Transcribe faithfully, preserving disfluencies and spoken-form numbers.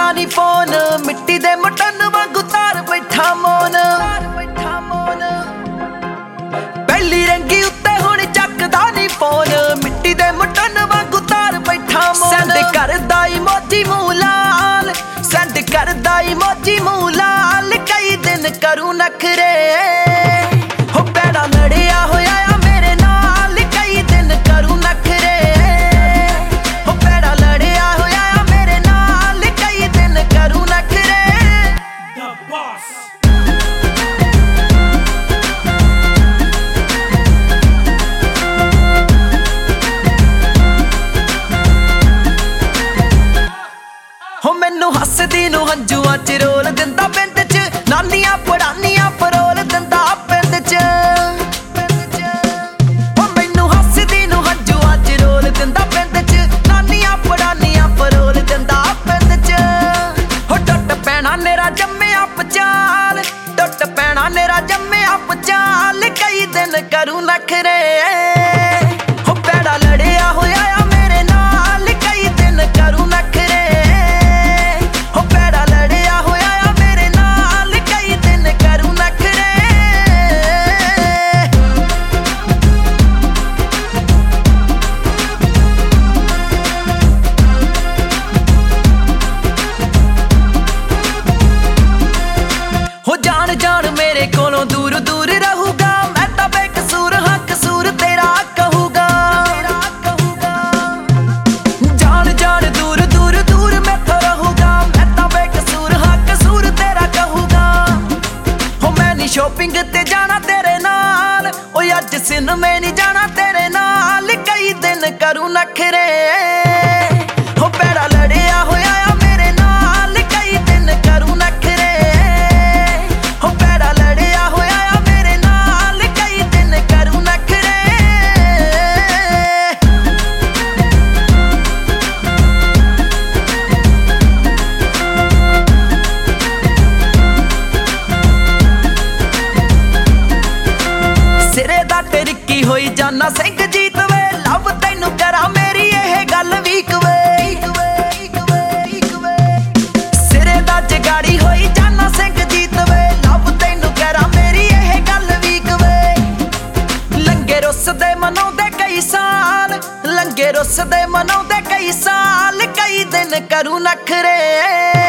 ਚੱਕਦਾ ਨੀ ਫੋਨ, ਮਿੱਟੀ ਦੇ ਮਟਨ ਵਾਂਗੂ ਤਾਰ ਬੈਠਾ ਮੋਨ। ਪਹਿਲੀ ਰੰਗੀ ਉੱਤੇ ਹੁਣ ਚੱਕਦਾ ਨੀ ਫੋਨ, ਮਿੱਟੀ ਦੇ ਮਟਨ ਵਾਂਗੂ ਤਾਰ ਬੈਠਾ ਮੋਨ। ਸੈਂਡ ਕਰਦਾ ਇਮੋਜੀ ਮੂੰਹ ਲਾਲ, ਸੈਂਡ ਕਰਦਾ ਇਮੋਜੀ ਮੂੰਹ ਲਾਲ, ਕਈ ਦਿਨ ਕਰੂ ਨਖਰੇ ਹੋ ਪੈੜਾ ਲੜਿਆ ਹੋਇਆ ਆ ਮੇਰੇ ਨਾਲ, ਕਈ ਦਿਨ ਕਰੂ ਨਖਰੇ ਹੋ ਪੈੜਾ ਲੜਿਆ ਹੋਇਆ ਆ ਮੇਰੇ ਨਾਲ, ਕਈ ਦਿਨ ਕਰੂ ਨਖਰੇ। The Boss ਹੋ ਮੈਨੂੰ ਹੱਸਦੀ ਨੂੰ ਹੰਝੂਆਂ ਚ ਰੋਲ ਦਿੰਦਾ ਪਿੰਡ ਚ, ਨਾਨੀਆਂ ਪੜਾਨੀਆਂ ਫਰੋਲ ਦਿੰਦਾ ਪਿੰਡ ਚ। ਹੋ ਮੈਨੂੰ ਹੱਸਦੀ ਨੂੰ ਹੰਝੂਆਂ ਚ ਰੋਲ ਦਿੰਦਾ ਪਿੰਡ ਚ, ਨਾਨੀਆਂ ਪੜਾਨੀਆਂ ਫਰੋਲ ਦਿੰਦਾ ਪਿੰਡ ਚ। ਹੋ ਟੁੱਟ ਪੈਣਾ ਨੇਰਾ ਜੰਮਿਆ ਪਚਾਲ, ਟੁੱਟ ਪੈਣਾ ਨੇਰਾ ਜੰਮਿਆ ਪਚਾਲ, ਕਈ ਦਿਨ ਕਰੂ ਨਖਰੇ ਹੋ ਪੈੜਾ ਲੜਿਆ ਹੋਇਆ ਆ ਮੇਰੇ ਨਾਲ, ਕਈ ਦਿਨ ਕਰੂ ਨਖਰੇ। ਜਾਣ ਜਾਣ ਮੇਰੇ ਕੋਲੋਂ ਦੂਰ ਦੂਰ ਰਹੂਗਾ, ਮੈਂ ਤਾਂ ਬੇਕਸੂਰ ਹਾਂ ਕਸੂਰ ਤੇਰਾ ਕਹੂਗਾ। ਜਾਣ ਜਾਣ ਦੂਰ ਦੂਰ ਦੂਰ ਮੈਥੋਂ ਰਹੂਗਾ, ਮੈਂ ਤਾਂ ਬੇਕਸੂਰ ਹਾਂ ਕਸੂਰ ਤੇਰਾ ਕਹੂਗਾ। ਹੋ ਮੈਂ ਨੀ ਸ਼ੋਪਿੰਗ ਤੇ ਜਾਣਾ ਤੇਰੇ ਨਾਲ, ਓ ਅੱਜ ਸਿਨਮੇ ਨੀ ਜਾਣਾ ਤੇਰੇ ਨਾਲ, ਕਈ ਦਿਨ ਕਰੂ ਨਖਰੇ ਹੋ ਪੈੜਾ ਲੜਿਆ ਹੋਇਆ ਆ ਮੇਰੇ ਨਾਲ, ਕਈ ਦਿਨ ਕਰੂ ਨਖਰੇ। ਸਿਰੇ ਦਾ ਟਿਰਕੀ ਹੋਈ ਜਾਨਾ ਸਿੰਘ ਜੀਤ ਵੇ, ਲਵ ਤੈਨੂੰ ਕਰਾਂ ਮੇਰੀ ਇਹ ਗੱਲ ਵੀਕ ਵੇ। ਸਿਰੇ ਦਾ ਜਗਾੜੀ ਹੋਈ ਜਾਨਾ ਸਿੰਘ ਜੀਤ ਵੇ, ਲਵ ਤੈਨੂੰ ਕਰਾਂ ਮੇਰੀ ਇਹ ਗੱਲ ਵੀਕ ਵੇ। ਲੰਗੇ ਰੁੱਸ ਦੇ ਮਨਾਉਂਦੇ ਕਈ ਸਾਲ, ਲੰਗੇ ਰੁੱਸ ਦੇ ਮਨਾਉਂਦੇ ਕਈ ਸਾਲ, ਕਈ ਦਿਨ ਕਰੂ ਨਖਰੇ।